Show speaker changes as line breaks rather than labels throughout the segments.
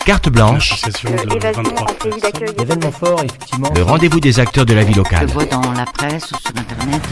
Carte blanche,
Événement fort, effectivement.
le rendez-vous des acteurs de la vie locale.
Je vois dans la presse ou sur Internet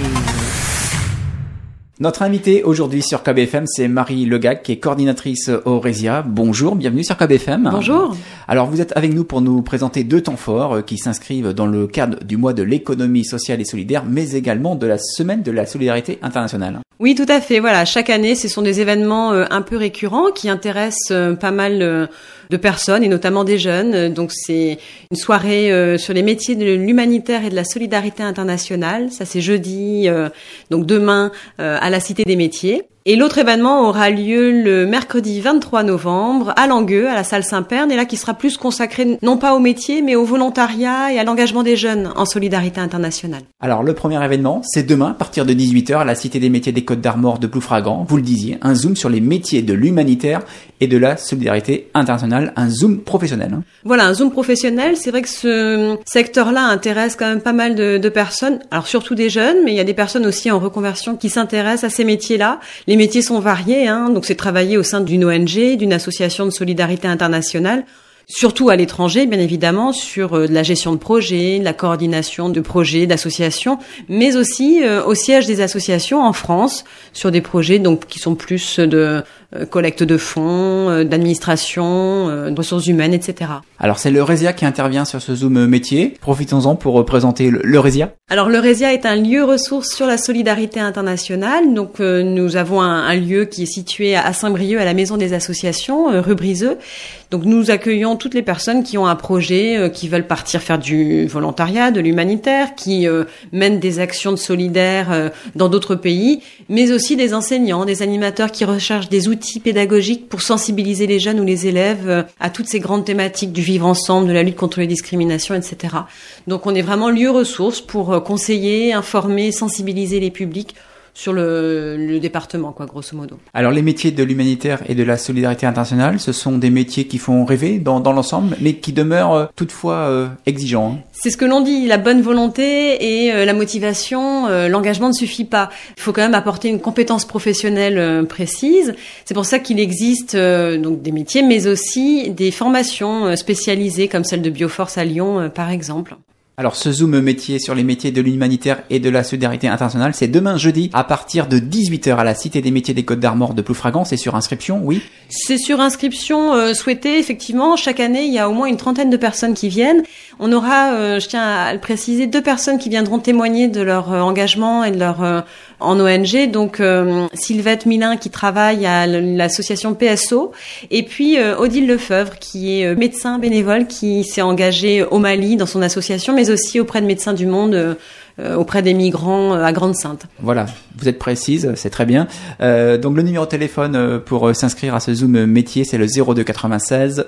Notre invitée aujourd'hui sur KBFM, c'est Marie Legac, qui est coordinatrice au Résia. Bonjour, bienvenue sur KBFM.
Bonjour.
Alors, vous êtes avec nous pour nous présenter 2 temps forts qui s'inscrivent dans le cadre du mois de l'économie sociale et solidaire, mais également de la semaine de la solidarité internationale.
Oui, tout à fait. Voilà, chaque année, ce sont des événements un peu récurrents qui intéressent pas mal de personnes et notamment des jeunes. Donc, c'est une soirée sur les métiers de l'humanitaire et de la solidarité internationale. Ça, c'est jeudi, donc demain, à la Cité des Métiers. Et l'autre événement aura lieu le mercredi 23 novembre à Langueux, à la salle Saint-Pern, et là qui sera plus consacré non pas au métier, mais au volontariat et à l'engagement des jeunes en solidarité internationale.
Alors, le premier événement, c'est demain, à partir de 18h, à la Cité des Métiers des Côtes d'Armor de Ploufragan. Vous le disiez, un zoom sur les métiers de l'humanitaire et de la solidarité internationale, un zoom professionnel.
Voilà, un zoom professionnel. C'est vrai que ce secteur-là intéresse quand même pas mal de personnes, alors surtout des jeunes, mais il y a des personnes aussi en reconversion qui s'intéressent à ces métiers-là. Les métiers sont variés, donc c'est travailler au sein d'une ONG, d'une association de solidarité internationale, surtout à l'étranger, bien évidemment, sur de la gestion de projets, de la coordination de projets, d'associations, mais aussi au siège des associations en France, sur des projets donc qui sont plus de collecte de fonds, d'administration, de ressources humaines, etc.
Alors, c'est le Résia qui intervient sur ce Zoom métier. Profitons-en pour présenter le Résia.
Alors, le Résia est un lieu ressource sur la solidarité internationale. Donc, nous avons un lieu qui est situé à Saint-Brieuc, à la Maison des Associations, rue Briseux. Donc, nous accueillons toutes les personnes qui ont un projet, qui veulent partir faire du volontariat, de l'humanitaire, qui mènent des actions de solidaire dans d'autres pays, mais aussi des enseignants, des animateurs qui recherchent des outils pédagogiques pour sensibiliser les jeunes ou les élèves à toutes ces grandes thématiques du vivre ensemble, de la lutte contre les discriminations, etc. Donc on est vraiment lieu ressource pour conseiller, informer, sensibiliser les publics sur le département, grosso modo.
Alors, les métiers de l'humanitaire et de la solidarité internationale, ce sont des métiers qui font rêver dans l'ensemble, mais qui demeurent toutefois exigeants.
C'est ce que l'on dit, la bonne volonté et la motivation, l'engagement ne suffit pas. Il faut quand même apporter une compétence professionnelle précise. C'est pour ça qu'il existe donc des métiers, mais aussi des formations spécialisées comme celle de Bioforce à Lyon, par exemple.
Alors, ce Zoom métier sur les métiers de l'humanitaire et de la solidarité internationale, c'est demain jeudi à partir de 18h à la Cité des Métiers des Côtes d'Armor de Ploufragan. C'est sur inscription, oui?
C'est sur inscription souhaitée, effectivement. Chaque année, il y a au moins une trentaine de personnes qui viennent. On aura, je tiens à le préciser, 2 personnes qui viendront témoigner de leur engagement et de leur en ONG. Donc, Sylvette Milin qui travaille à l'association PSO, et puis Odile Lefeuvre qui est médecin bénévole qui s'est engagée au Mali dans son association, mais aussi auprès de Médecins du Monde, auprès des migrants à Grande-Synthe.
Voilà, vous êtes précise, c'est très bien. Donc le numéro de téléphone pour s'inscrire à ce Zoom métier, c'est le 02 96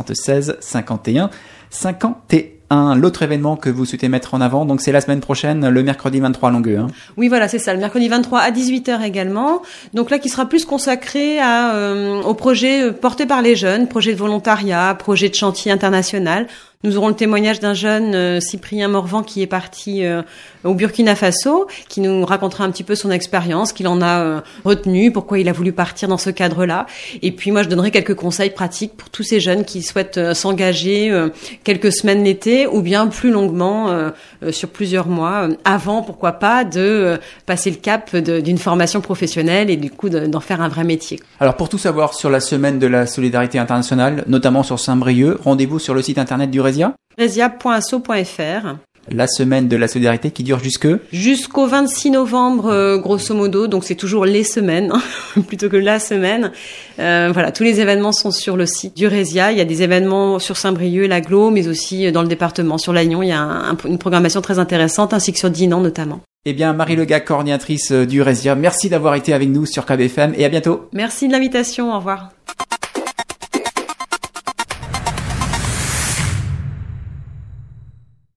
76 51 51. L'autre événement que vous souhaitez mettre en avant, donc c'est la semaine prochaine, le mercredi 23 à Langueux.
Oui, voilà, c'est ça, le mercredi 23 à 18h également. Donc là, qui sera plus consacré aux projets portés par les jeunes, projets de volontariat, projets de chantier international. Nous aurons le témoignage d'un jeune, Cyprien Morvan, qui est parti au Burkina Faso, qui nous racontera un petit peu son expérience, qu'il en a retenu, pourquoi il a voulu partir dans ce cadre-là. Et puis moi, je donnerai quelques conseils pratiques pour tous ces jeunes qui souhaitent s'engager quelques semaines l'été, ou bien plus longuement, sur plusieurs mois, avant, pourquoi pas, de passer le cap d'une formation professionnelle et du coup d'en faire un vrai métier.
Alors, pour tout savoir sur la semaine de la solidarité internationale, notamment sur Saint-Brieuc, rendez-vous sur le site internet du Résia.
Résia.asso.fr.
La semaine de la solidarité qui dure
jusqu'au 26 novembre, grosso modo. Donc c'est toujours les semaines, plutôt que la semaine. Voilà, tous les événements sont sur le site du Résia. Il y a des événements sur Saint-Brieuc, l'Agglo, mais aussi dans le département, sur Lannion. Il y a une programmation très intéressante, ainsi que sur Dinan notamment.
Eh bien, Marie Legac, coordinatrice du Résia, merci d'avoir été avec nous sur KBFM et à bientôt.
Merci de l'invitation, au revoir.